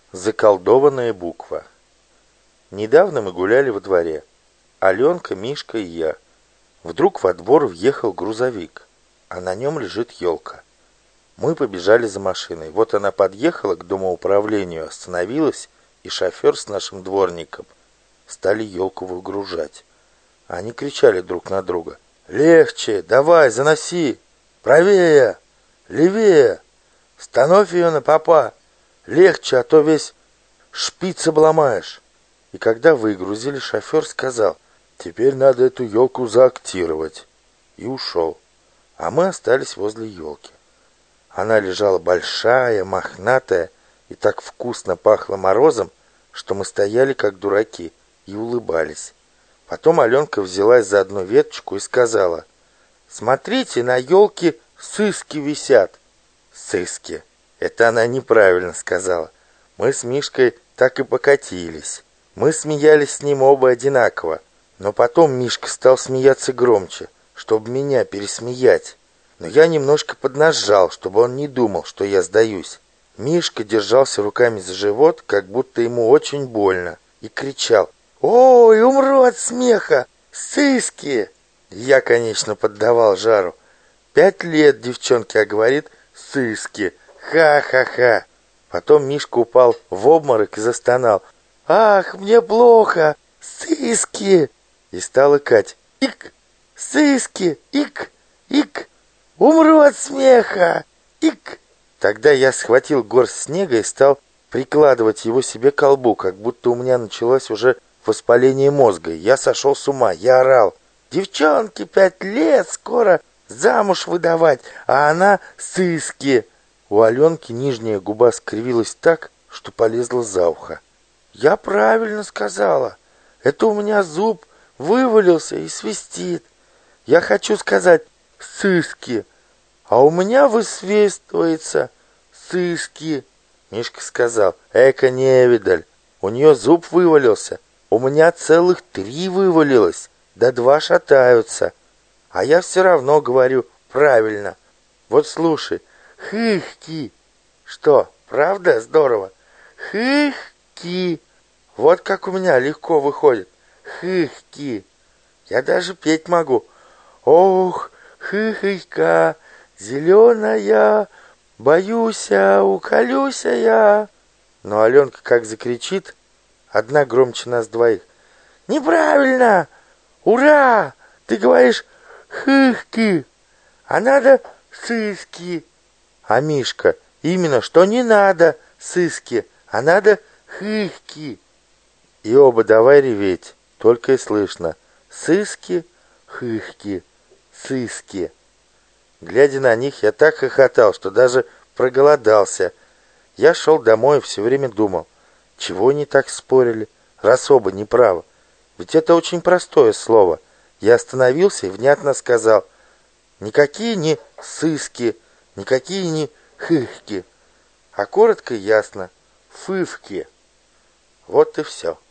Заколдованная буква. Недавно мы гуляли во дворе. Аленка, Мишка и я. Вдруг во двор въехал грузовик, а на нем лежит елка. Мы побежали за машиной. Вот она подъехала к домоуправлению, остановилась, и шофер с нашим дворником стали елку выгружать. Они кричали друг на друга: «Легче! Давай, заноси! Правее! Левее! Становь ее на попа! Легче, а то весь шпиц обломаешь!» И когда выгрузили, шофер сказал: «Теперь надо эту елку заактировать». И ушел. А мы остались возле елки. Она лежала большая, мохнатая, и так вкусно пахло морозом, что мы стояли как дураки и улыбались. Потом Аленка взялась за одну веточку и сказала: «Смотрите, на елке сыски висят». «Сыски». Это она неправильно сказала. Мы с Мишкой так и покатились. Мы смеялись с ним оба одинаково. Но потом Мишка стал смеяться громче, чтобы меня пересмеять. Но я немножко поднажал, чтобы он не думал, что я сдаюсь. Мишка держался руками за живот, как будто ему очень больно, и кричал: «Ой, умру от смеха! Сыски!» Я, конечно, поддавал жару. 5 лет девчонке, а говорит: «Сыски! Ха-ха-ха!» Потом Мишка упал в обморок и застонал: «Ах, мне плохо! Сыски!» И стал икать: «Ик! Сыски! Ик! Ик! Умру от смеха! Ик!» Тогда я схватил горсть снега и стал прикладывать его себе к колбу, как будто у меня началось уже воспаление мозга. Я сошел с ума, я орал: «Девчонке 5 лет, скоро замуж выдавать, а она сыски!» У Аленки нижняя губа скривилась так, что полезла за ухо. «Я правильно сказала. Это у меня зуб вывалился и свистит. Я хочу сказать сыски, а у меня высвистывается сыски». Мишка сказал: «Эка невидаль, у нее зуб вывалился, у меня целых 3 вывалилось, да 2 шатаются. А я все равно говорю правильно. Вот слушай: хыхки». Что, правда здорово? Хыхки. Вот как у меня легко выходит. Хыхки. Я даже петь могу. Ох, хыхыська, зеленая, боюся, уколюся я. Но Аленка как закричит, одна громче нас двоих: «Неправильно! Ура! Ты говоришь хыхки, а надо сыски». А Мишка: «Именно, что не надо сыски, а надо хыхки». И оба давай реветь, только и слышно: сыски, хыхки, сыски. Глядя на них, я так хохотал, что даже проголодался. Я шел домой и все время думал: чего они так спорили, раз оба неправы? Ведь это очень простое слово. Я остановился и внятно сказал: никакие не сыски, никакие не хыхки, а коротко и ясно: фывки. Вот и все.